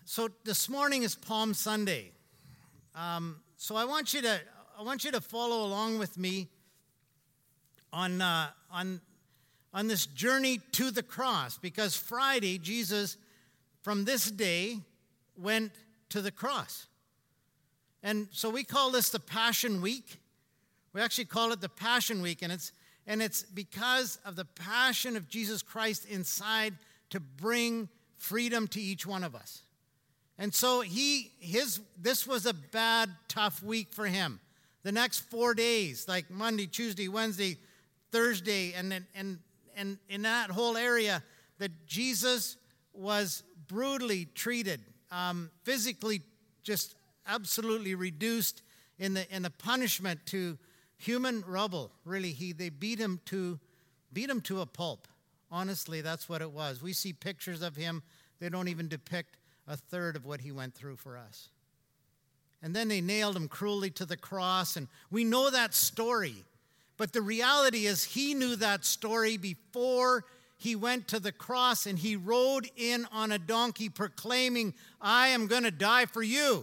So this morning is Palm Sunday. So I want you to follow along with me on this journey to the cross, because Friday Jesus, from this day, went to the cross. And so we call this the Passion Week. We actually call it the Passion Week, and it's because of the passion of Jesus Christ inside to bring freedom to each one of us. And so this was a bad, tough week for him. The next 4 days, like Monday, Tuesday, Wednesday, Thursday, and in that whole area, that Jesus was brutally treated, physically just absolutely reduced in the punishment to human rubble. Really, they beat him to a pulp. Honestly, that's what it was. We see pictures of him. They don't even depict a third of what he went through for us. And then they nailed him cruelly to the cross, and we know that story. But the reality is he knew that story before he went to the cross, and he rode in on a donkey proclaiming, "I am going to die for you."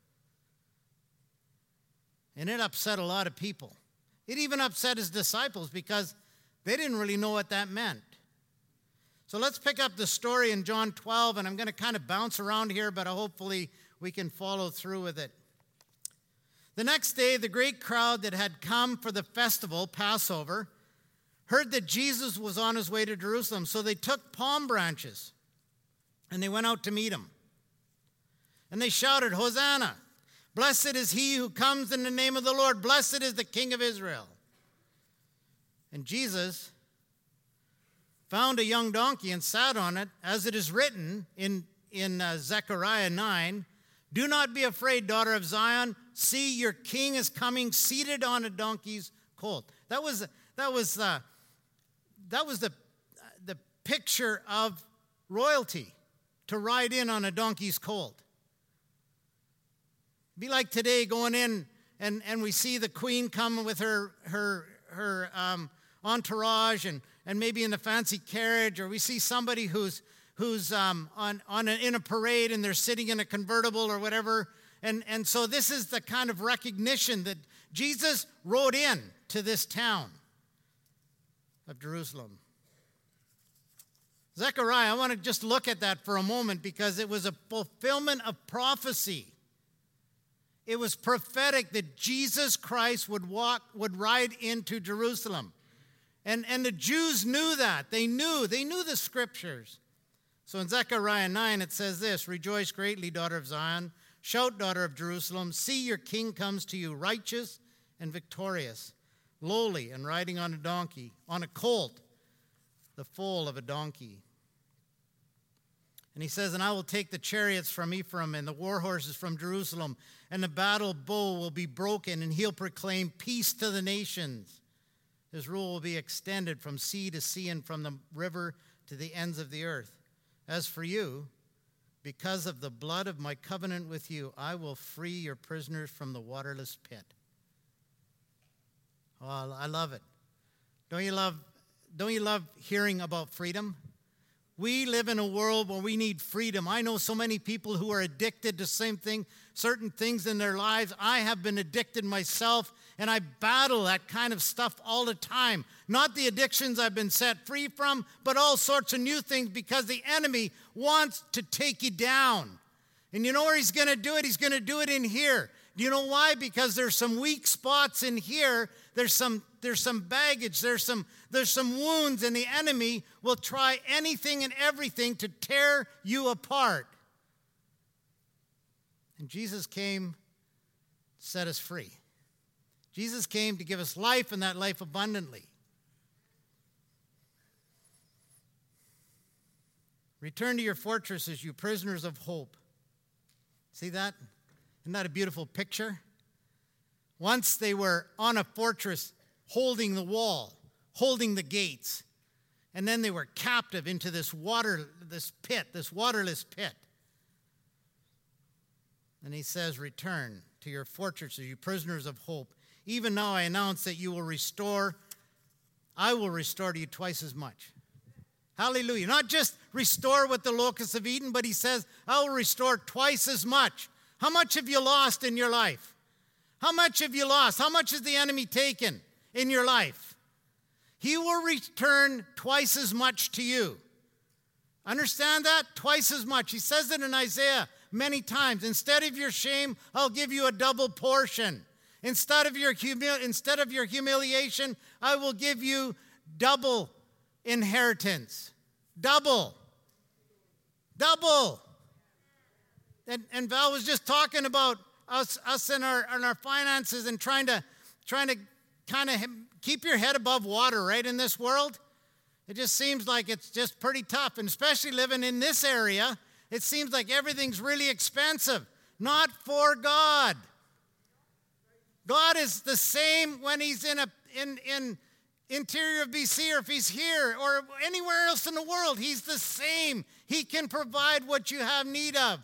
And it upset a lot of people. It even upset his disciples because they didn't really know what that meant. So let's pick up the story in John 12, and I'm going to kind of bounce around here, but hopefully we can follow through with it. The next day, the great crowd that had come for the festival, Passover, heard that Jesus was on his way to Jerusalem. So they took palm branches, and they went out to meet him. And they shouted, "Hosanna! Blessed is he who comes in the name of the Lord. Blessed is the King of Israel." And Jesus found a young donkey and sat on it, as it is written in Zechariah 9, "Do not be afraid, daughter of Zion. See, your king is coming, seated on a donkey's colt." That was the picture of royalty, to ride in on a donkey's colt. Be like today, going in and we see the queen come with her entourage and maybe in a fancy carriage, or we see somebody who's in a parade and they're sitting in a convertible or whatever. And so this is the kind of recognition that Jesus rode in to this town of Jerusalem. Zechariah, I want to just look at that for a moment, because it was a fulfillment of prophecy. It was prophetic that Jesus Christ would ride into Jerusalem. And the Jews knew that. They knew the scriptures. So in Zechariah 9, it says this, "Rejoice greatly, daughter of Zion. Shout, daughter of Jerusalem. See, your king comes to you, righteous and victorious, lowly and riding on a donkey, on a colt, the foal of a donkey." And he says, "And I will take the chariots from Ephraim and the war horses from Jerusalem, and the battle bow will be broken, and he'll proclaim peace to the nations. His rule will be extended from sea to sea and from the river to the ends of the earth. As for you, because of the blood of my covenant with you, I will free your prisoners from the waterless pit." Oh, I love it. Don't you love hearing about freedom? We live in a world where we need freedom. I know so many people who are addicted to certain things in their lives. I have been addicted myself, and I battle that kind of stuff all the time. Not the addictions I've been set free from, but all sorts of new things, because the enemy wants to take you down. And you know where he's going to do it? He's going to do it in here. Do you know why? Because there's some weak spots in here. There's some baggage. There's some wounds, and the enemy will try anything and everything to tear you apart. And Jesus came to set us free. Jesus came to give us life, and that life abundantly. "Return to your fortresses, you prisoners of hope." See that? Isn't that a beautiful picture? Once they were on a fortress, holding the wall, holding the gates, and then they were captive into this waterless pit. And he says, "Return to your fortresses, you prisoners of hope. Even now I announce that I will restore to you twice as much." Hallelujah. Not just restore what the locusts have eaten, but he says, I will restore twice as much. How much have you lost in your life? How much have you lost? How much has the enemy taken in your life? He will return twice as much to you. Understand that? Twice as much. He says it in Isaiah many times. Instead of your shame, I'll give you a double portion. Instead of your humiliation, I will give you double inheritance. Double. Double. And Val was just talking about us and our finances and trying to kind of keep your head above water, right, in this world. It just seems like it's just pretty tough, and especially living in this area, it seems like everything's really expensive. Not for God. God is the same when he's in interior of BC, or if he's here or anywhere else in the world. He's the same. He can provide what you have need of.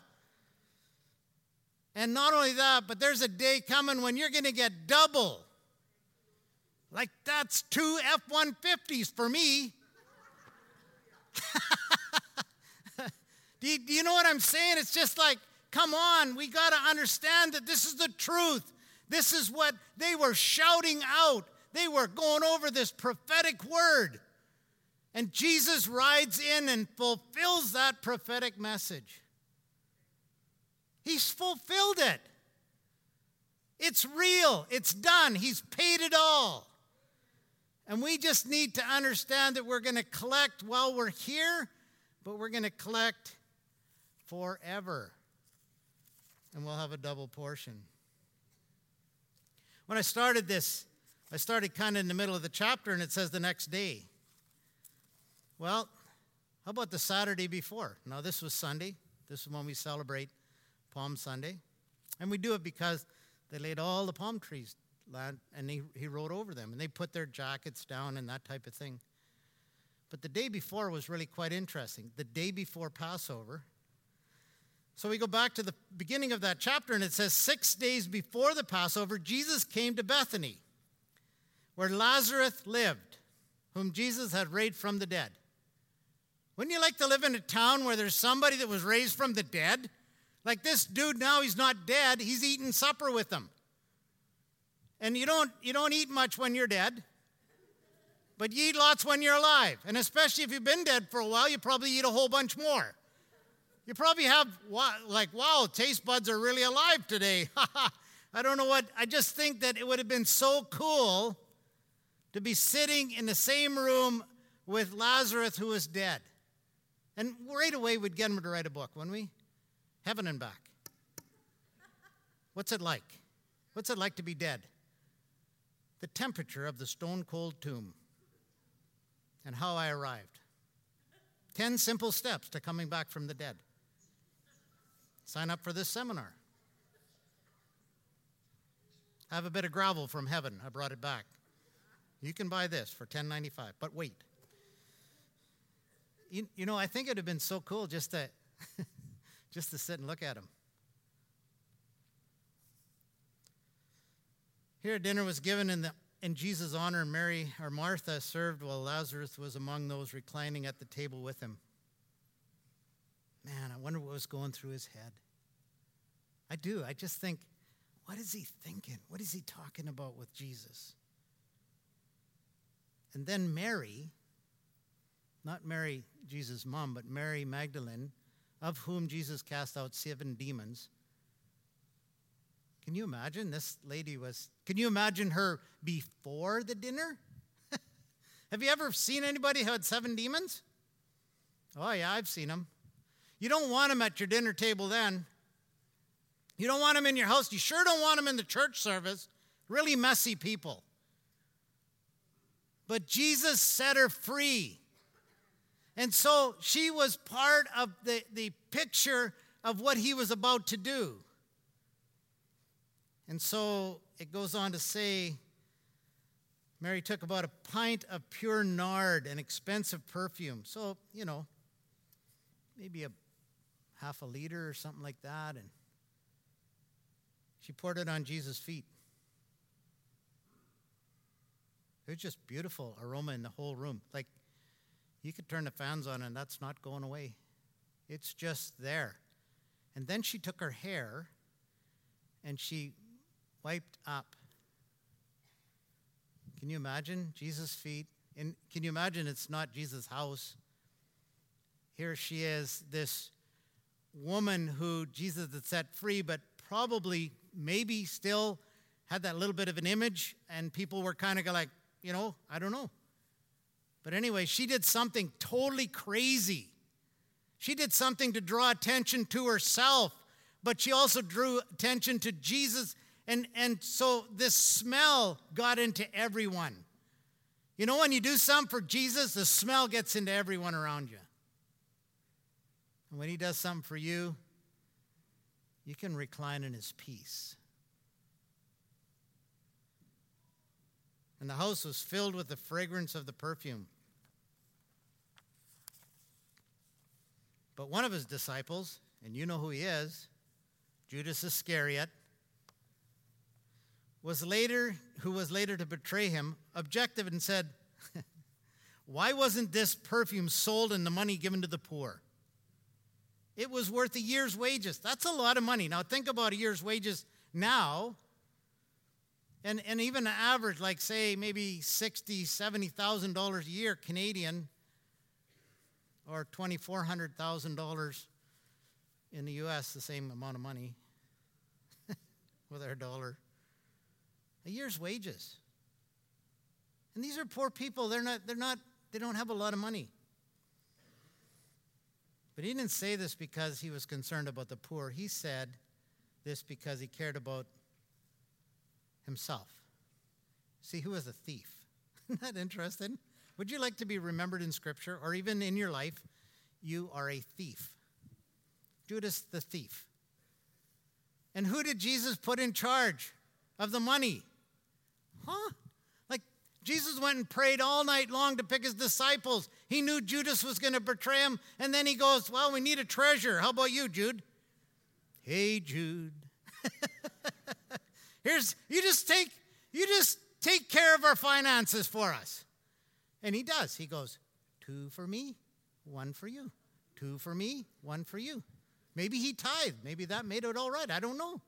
And not only that, but there's a day coming when you're going to get double. Like that's 2 F-150s for me. Do you know what I'm saying? It's just like, come on, we got to understand that this is the truth. This is what they were shouting out. They were going over this prophetic word. And Jesus rides in and fulfills that prophetic message. He's fulfilled it. It's real. It's done. He's paid it all. And we just need to understand that we're going to collect while we're here, but we're going to collect forever. And we'll have a double portion. When I started this, I started kind of in the middle of the chapter, and it says the next day. Well, how about the Saturday before? Now, this was Sunday. This is when we celebrate Palm Sunday. And we do it because they laid all the palm trees, and he rode over them, and they put their jackets down and that type of thing. But the day before was really quite interesting. The day before Passover. So we go back to the beginning of that chapter, and it says, 6 days before the Passover, Jesus came to Bethany, where Lazarus lived, whom Jesus had raised from the dead. Wouldn't you like to live in a town where there's somebody that was raised from the dead? Like this dude now, he's not dead. He's eating supper with them. And you don't eat much when you're dead, but you eat lots when you're alive. And especially if you've been dead for a while, you probably eat a whole bunch more. You probably have, like, wow, taste buds are really alive today. I don't know what, I just think that it would have been so cool to be sitting in the same room with Lazarus who is dead. And right away we'd get him to write a book, wouldn't we? Heaven and Back. What's it like? What's it like to be dead? The temperature of the stone-cold tomb and how I arrived. 10 simple steps to coming back from the dead. Sign up for this seminar. I have a bit of gravel from heaven. I brought it back. You can buy this for $10.95, but wait. You know, I think it would have been so cool just to sit and look at him. Here, dinner was given in Jesus' honor, and Mary, or Martha, served while Lazarus was among those reclining at the table with him. Man, I wonder what was going through his head. I do. I just think, what is he thinking? What is he talking about with Jesus? And then Mary, not Mary, Jesus' mom, but Mary Magdalene, of whom Jesus cast out 7 demons. Can you imagine can you imagine her before the dinner? Have you ever seen anybody who had 7 demons? Oh yeah, I've seen them. You don't want them at your dinner table then. You don't want them in your house. You sure don't want them in the church service. Really messy people. But Jesus set her free. And so she was part of the picture of what he was about to do. And so it goes on to say, Mary took about a pint of pure nard, an expensive perfume. So, maybe a half a liter or something like that. And she poured it on Jesus' feet. It was just beautiful aroma in the whole room. Like, You could turn the fans on and that's not going away. It's just there. And then she took her hair and she wiped up. Can you imagine Jesus' feet? And can you imagine it's not Jesus' house? Here she is, this woman who Jesus had set free, but probably maybe still had that little bit of an image, and people were kind of like, I don't know. But anyway, she did something totally crazy. She did something to draw attention to herself, but she also drew attention to Jesus, and so this smell got into everyone. When you do something for Jesus, the smell gets into everyone around you. And when he does something for you, you can recline in his peace. And the house was filled with the fragrance of the perfume. But one of his disciples, and you know who he is, Judas Iscariot, who was later to betray him, objected and said, "Why wasn't this perfume sold and the money given to the poor? It was worth a year's wages." That's a lot of money. Now think about a year's wages now. And even an average, like say maybe $60,000, $70,000 a year Canadian, or $2,400,000 in the U.S., the same amount of money with our dollar. A year's wages. And these are poor people. They don't have a lot of money. But he didn't say this because he was concerned about the poor. He said this because he cared about himself. See, who was a thief? Isn't that interesting? Would you like to be remembered in Scripture, or even in your life, you are a thief? Judas the thief. And who did Jesus put in charge of the money? Like Jesus went and prayed all night long to pick his disciples. He knew Judas was going to betray him, and then he goes, "Well, we need a treasurer. How about you, Jude?" "Hey, Jude. You just take care of our finances for us." And he does. He goes, 2 for me, 1 for you. 2 for me, 1 for you. Maybe he tithed. Maybe that made it all right. I don't know.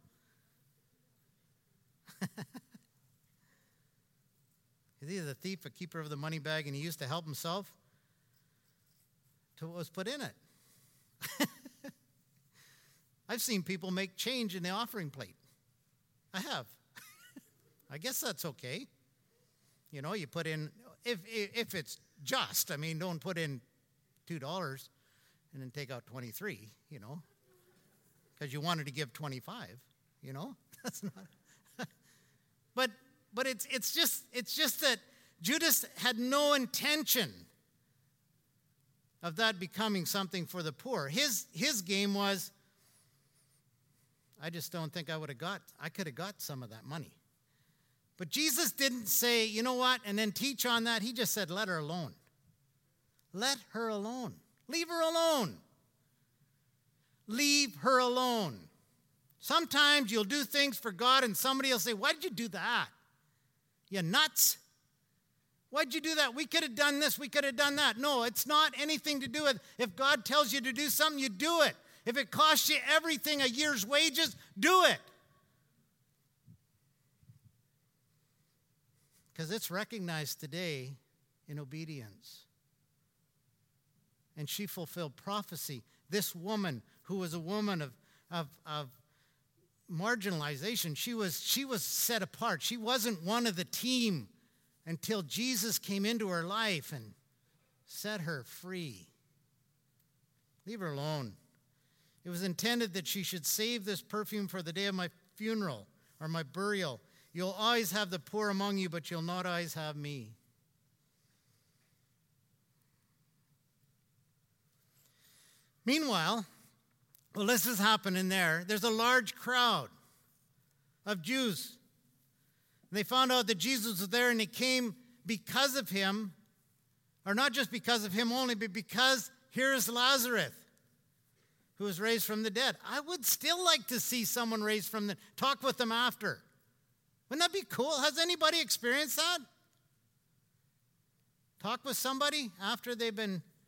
He's either the thief, a keeper of the money bag, and he used to help himself to what was put in it. I've seen people make change in the offering plate. I have. I guess that's okay. You put in, if it's just, don't put in $2 and then take out 23, because you wanted to give 25, That's not. But it's just that Judas had no intention of that becoming something for the poor. His game was, I just don't think I could have got some of that money. But Jesus didn't say, "You know what," and then teach on that. He just said, "Let her alone. Let her alone. Leave her alone. Leave her alone." Sometimes you'll do things for God and somebody will say, "Why did you do that? You nuts? Why'd you do that? We could have done this. We could have done that." No, it's not anything to do with, if God tells you to do something, you do it. If it costs you everything, a year's wages, do it. Because it's recognized today in obedience. And she fulfilled prophecy. This woman, who was a woman of marginalization, she was set apart. She wasn't one of the team until Jesus came into her life and set her free. Leave her alone. It was intended that she should save this perfume for the day of my funeral or my burial. You'll always have the poor among you, but you'll not always have me. Meanwhile, well, this is happening there. There's a large crowd of Jews. And they found out that Jesus was there, and they came because of him, or not just because of him only, but because here is Lazarus, who was raised from the dead. I would still like to see someone raised from the dead. Talk with them after. Wouldn't that be cool? Has anybody experienced that? Talk with somebody after they've been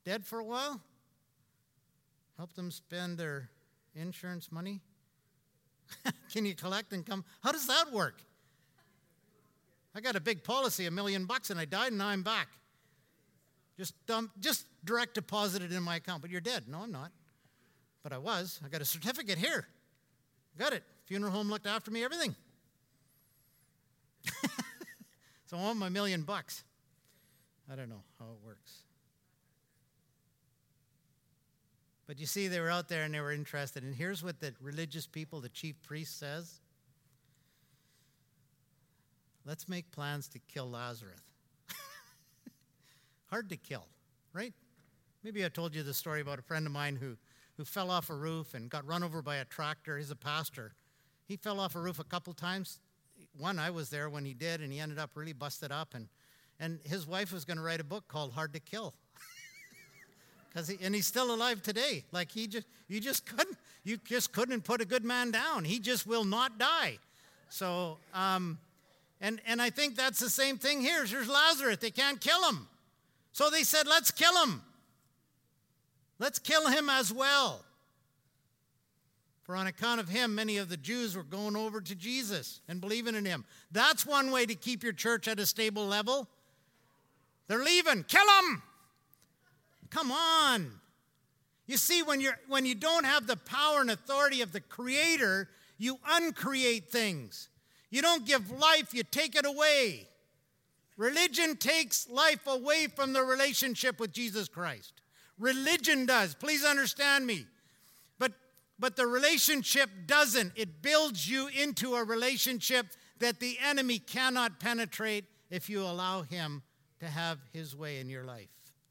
dead for a while? Help them spend their insurance money? Can you collect and come? How does that work? I got a big policy, $1 million, and I died, and now I'm back. Just direct deposit it in my account. But you're dead. No, I'm not. But I was. I got a certificate here. Got it. Funeral home looked after me, everything. So I want my $1 million. I don't know how it works. But you see, they were out there and they were interested. And here's what the religious people, the chief priest, says. Let's make plans to kill Lazarus. Hard to kill, right? Maybe I told you the story about a friend of mine who fell off a roof and got run over by a tractor. He's a pastor. He fell off a roof a couple times. One, I was there when he did, and he ended up really busted up. And his wife was going to write a book called Hard to Kill. And he's still alive today. Like you just couldn't put a good man down. He just will not die. So, and I think that's the same thing here. There's Lazarus. They can't kill him. So they said, let's kill him. Let's kill him as well. For on account of him, many of the Jews were going over to Jesus and believing in him. That's one way to keep your church at a stable level. They're leaving. Kill them. Come on. You see, when you don't have the power and authority of the Creator, you uncreate things. You don't give life, you take it away. Religion takes life away from the relationship with Jesus Christ. Religion does. Please understand me. But the relationship doesn't. It builds you into a relationship that the enemy cannot penetrate if you allow him to have his way in your life.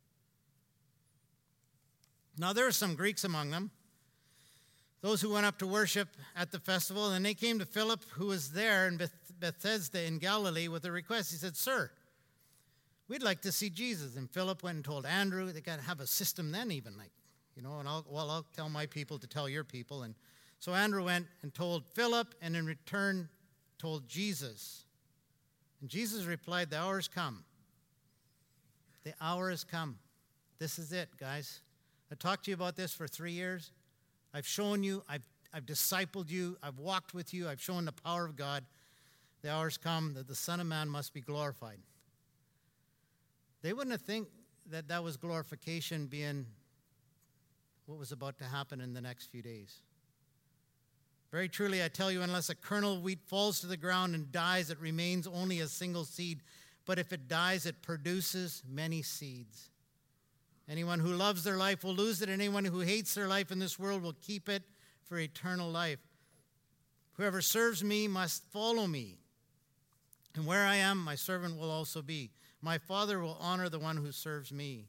Now, there are some Greeks among them, those who went up to worship at the festival, and they came to Philip, who was there in Bethsaida in Galilee, with a request. He said, "Sir, we'd like to see Jesus." And Philip went and told Andrew. They got to have a system then even, and I'll tell my people to tell your people. And so Andrew went and told Philip, and in return told Jesus. And Jesus replied, "The hour has come. The hour has come. This is it, guys. I talked to you about this for 3 years. I've shown you, I've discipled you, I've walked with you, I've shown the power of God. The hour has come that the Son of Man must be glorified." They wouldn't have think that that was glorification being what was about to happen in the next few days. "Very truly, I tell you, unless a kernel of wheat falls to the ground and dies, it remains only a single seed. But if it dies, it produces many seeds. Anyone who loves their life will lose it, and anyone who hates their life in this world will keep it for eternal life. Whoever serves me must follow me. And where I am, my servant will also be. My Father will honor the one who serves me."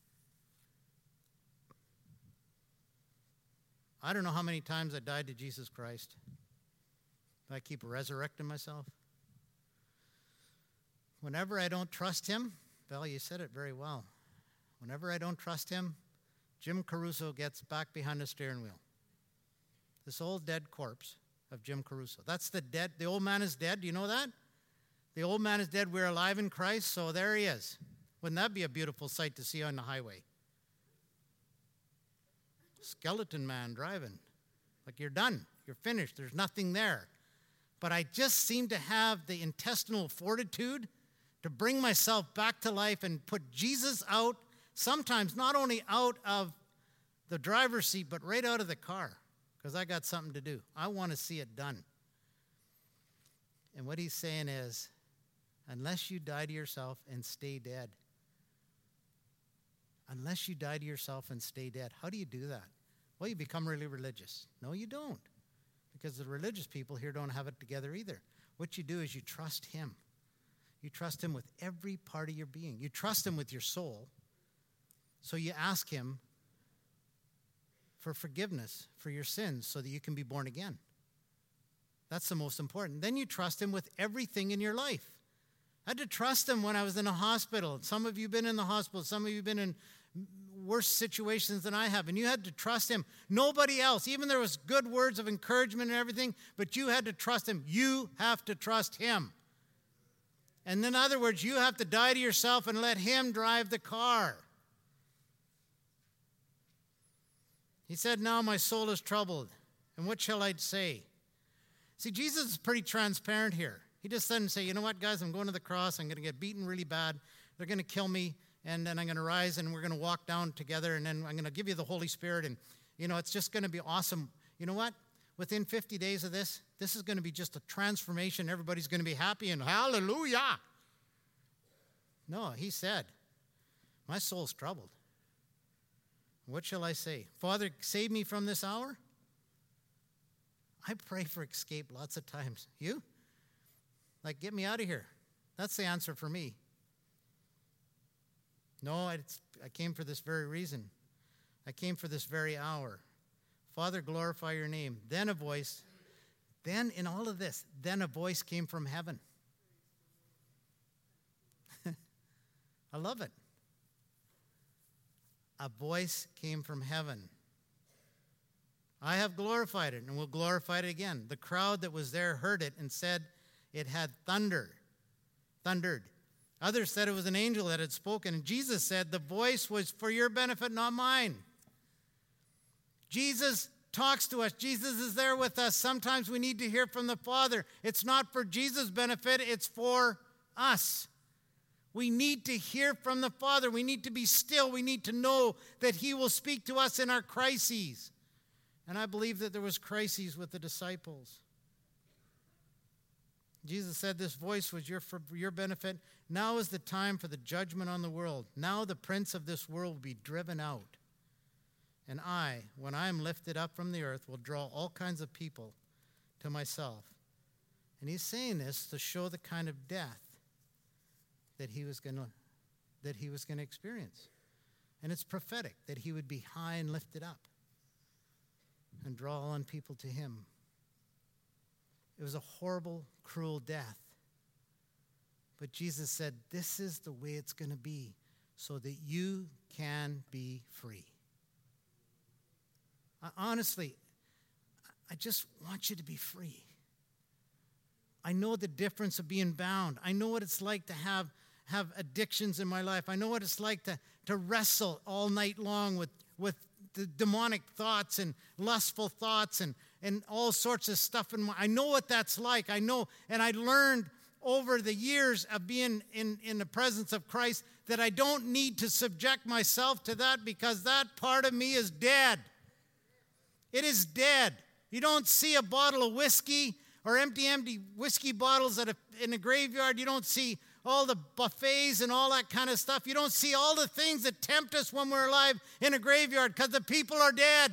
I don't know how many times I died to Jesus Christ. But I keep resurrecting myself. Whenever I don't trust him, Val, you said it very well. Whenever I don't trust him, Jim Caruso gets back behind the steering wheel. This old dead corpse of Jim Caruso. That's the old man is dead. Do you know that? The old man is dead. We're alive in Christ, so there he is. Wouldn't that be a beautiful sight to see on the highway? Skeleton man driving. Like you're done. You're finished. There's nothing there. But I just seem to have the intestinal fortitude to bring myself back to life and put Jesus out, sometimes not only out of the driver's seat, but right out of the car, because I got something to do. I want to see it done. And what he's saying is, unless you die to yourself and stay dead, unless you die to yourself and stay dead, how do you do that? Well, you become really religious. No, you don't, because the religious people here don't have it together either. What you do is you trust him. You trust him with every part of your being. You trust him with your soul. So you ask him for forgiveness for your sins so that you can be born again. That's the most important. Then you trust him with everything in your life. I had to trust him when I was in a hospital. Some of you have been in the hospital. Some of you have been in worse situations than I have. And you had to trust him. Nobody else. Even there was good words of encouragement and everything, but you had to trust him. You have to trust him. And in other words, you have to die to yourself and let him drive the car. He said, now my soul is troubled, and what shall I say? See, Jesus is pretty transparent here. He just doesn't say, you know what, guys, I'm going to the cross. I'm going to get beaten really bad. They're going to kill me, and then I'm going to rise, and we're going to walk down together, and then I'm going to give you the Holy Spirit, and, it's just going to be awesome. You know what? Within 50 days of this is going to be just a transformation. Everybody's going to be happy, and hallelujah. No, he said, my soul's troubled. What shall I say? Father, save me from this hour? I pray for escape lots of times. You? Like, get me out of here. That's the answer for me. No, I came for this very reason. I came for this very hour. Father, glorify your name. Then a voice came from heaven. I love it. A voice came from heaven. I have glorified it and will glorify it again. The crowd that was there heard it and said it had thundered. Others said it was an angel that had spoken. And Jesus said, the voice was for your benefit, not mine. Jesus talks to us. Jesus is there with us. Sometimes we need to hear from the Father. It's not for Jesus' benefit. It's for us. We need to hear from the Father. We need to be still. We need to know that He will speak to us in our crises. And I believe that there was crises with the disciples. Jesus said this voice was for your benefit. Now is the time for the judgment on the world. Now the prince of this world will be driven out. And I, when I am lifted up from the earth, will draw all kinds of people to myself. And He's saying this to show the kind of death that he was going to experience. And it's prophetic that He would be high and lifted up and draw all on people to Him. It was a horrible, cruel death. But Jesus said, this is the way it's going to be so that you can be free. Honestly, I just want you to be free. I know the difference of being bound. I know what it's like to have addictions in my life. I know what it's like to wrestle all night long with the demonic thoughts and lustful thoughts and all sorts of stuff. I know what that's like. I know, and I learned over the years of being in the presence of Christ that I don't need to subject myself to that because that part of me is dead. It is dead. You don't see a bottle of whiskey or empty whiskey bottles in a graveyard. You don't see all the buffets and all that kind of stuff. You don't see all the things that tempt us when we're alive in a graveyard because the people are dead.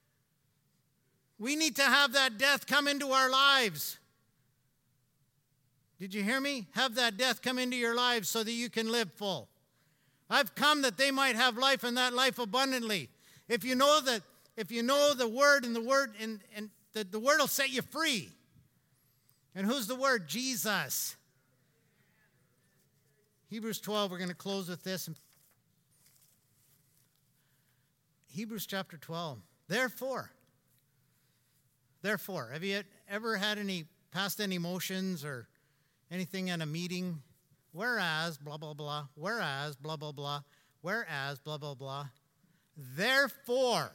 We need to have that death come into our lives. Did you hear me? Have that death come into your lives so that you can live full. I've come that they might have life and that life abundantly. If you know the word and the word the word will set you free. And who's the word? Jesus. Hebrews 12, we're going to close with this. Hebrews chapter 12. Therefore, have you ever had any past any motions or anything in a meeting? Whereas, blah, blah, blah. Whereas, blah, blah, blah. Whereas, blah, blah, blah. Therefore,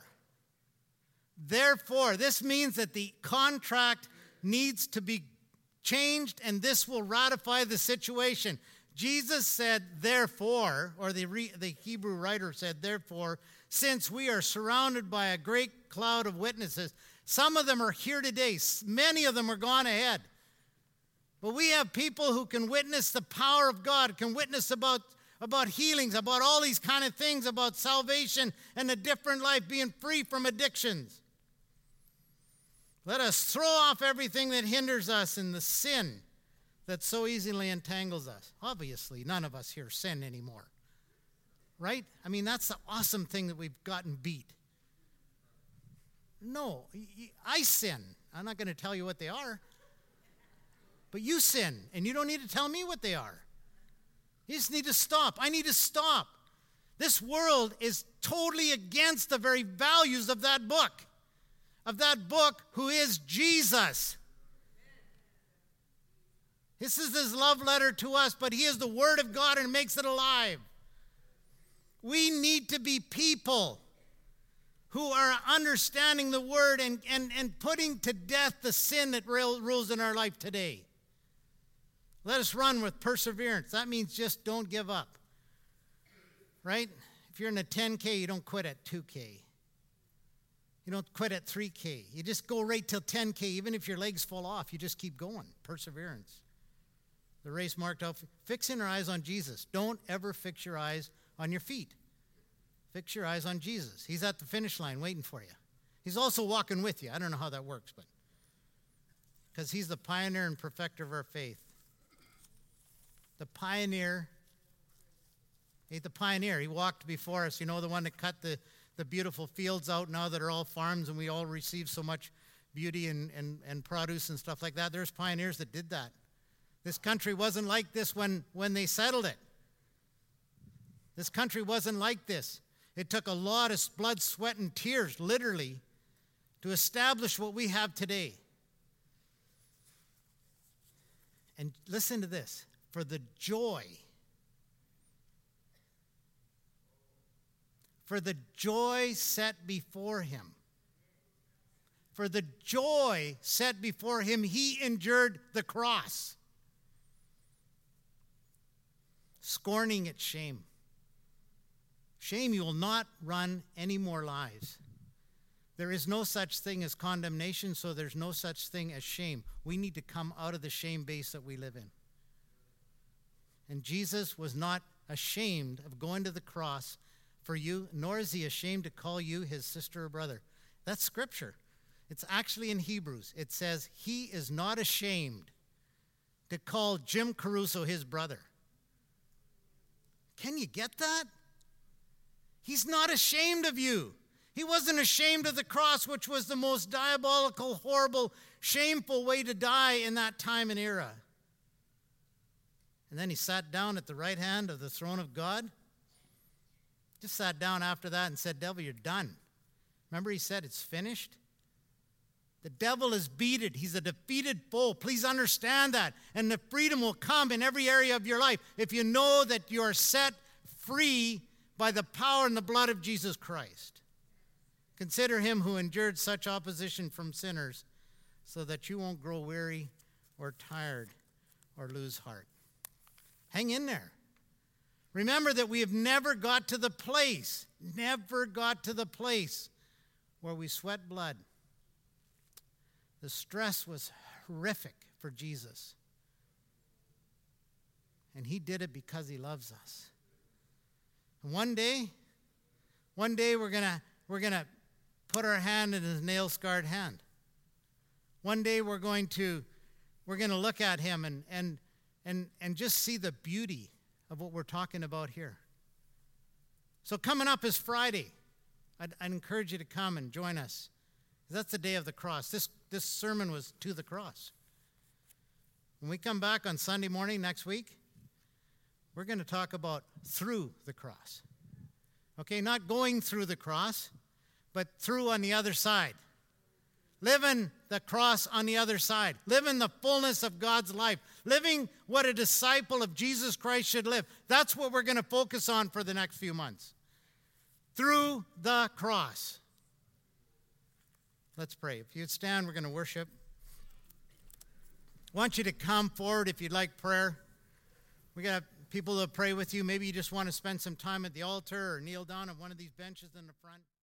this means that the contract needs to be changed, and this will ratify the situation. Jesus said, therefore, or the Hebrew writer said, therefore, since we are surrounded by a great cloud of witnesses, some of them are here today, many of them are gone ahead. But we have people who can witness the power of God, can witness about healings, about all these kind of things, about salvation and a different life, being free from addictions. Let us throw off everything that hinders us and the sin that so easily entangles us. Obviously, none of us here sin anymore. Right? I mean, that's the awesome thing that we've gotten beat. No, I sin. I'm not going to tell you what they are. But you sin, and you don't need to tell me what they are. You just need to stop. I need to stop. This world is totally against the very values of that book who is Jesus. This is His love letter to us, but He is the Word of God and makes it alive. We need to be people who are understanding the word and putting to death the sin that rules in our life today. Let us run with perseverance. That means just don't give up, right? If you're in a 10K, you don't quit at 2K. You don't quit at 3K. You just go right till 10K. Even if your legs fall off, you just keep going. Perseverance. The race marked out, fixing our eyes on Jesus. Don't ever fix your eyes on your feet. Fix your eyes on Jesus. He's at the finish line waiting for you. He's also walking with you. I don't know how that works, but because he's the pioneer and perfecter of our faith. The pioneer. He's the pioneer. He walked before us. You know, the one that cut the beautiful fields out now that are all farms and we all receive so much beauty and produce and stuff like that. There's pioneers that did that. This country wasn't like this when they settled it. This country wasn't like this. It took a lot of blood, sweat, and tears, literally, to establish what we have today. And listen to this. For the joy set before him. For the joy set before him, he endured the cross, scorning its shame. Shame, you will not run any more lives. There is no such thing as condemnation, so there's no such thing as shame. We need to come out of the shame base that we live in. And Jesus was not ashamed of going to the cross for you, nor is he ashamed to call you his sister or brother. That's scripture. It's actually in Hebrews. It says he is not ashamed to call Jim Caruso his brother. Can you get that? He's not ashamed of you. He wasn't ashamed of the cross, which was the most diabolical, horrible, shameful way to die in that time and era. And then he sat down at the right hand of the throne of God. Just sat down after that and said, devil, you're done. Remember he said, it's finished? The devil is beaten. He's a defeated foe. Please understand that. And the freedom will come in every area of your life if you know that you are set free by the power and the blood of Jesus Christ. Consider him who endured such opposition from sinners so that you won't grow weary or tired or lose heart. Hang in there. Remember that we have never got to the place where we sweat blood. The stress was horrific for Jesus. And he did it because he loves us. And one day we're gonna put our hand in his nail-scarred hand. One day we're going to look at him and just see the beauty of what we're talking about here. So coming up is Friday. I'd encourage you to come and join us. That's the day of the cross. This sermon was to the cross. When we come back on Sunday morning next week, we're going to talk about through the cross. Okay, not going through the cross, but through on the other side. Living the cross on the other side. Living the fullness of God's life. Living what a disciple of Jesus Christ should live. That's what we're going to focus on for the next few months. Through the cross. Let's pray. If you'd stand, we're going to worship. I want you to come forward if you'd like prayer. We got people to pray with you. Maybe you just want to spend some time at the altar or kneel down on one of these benches in the front.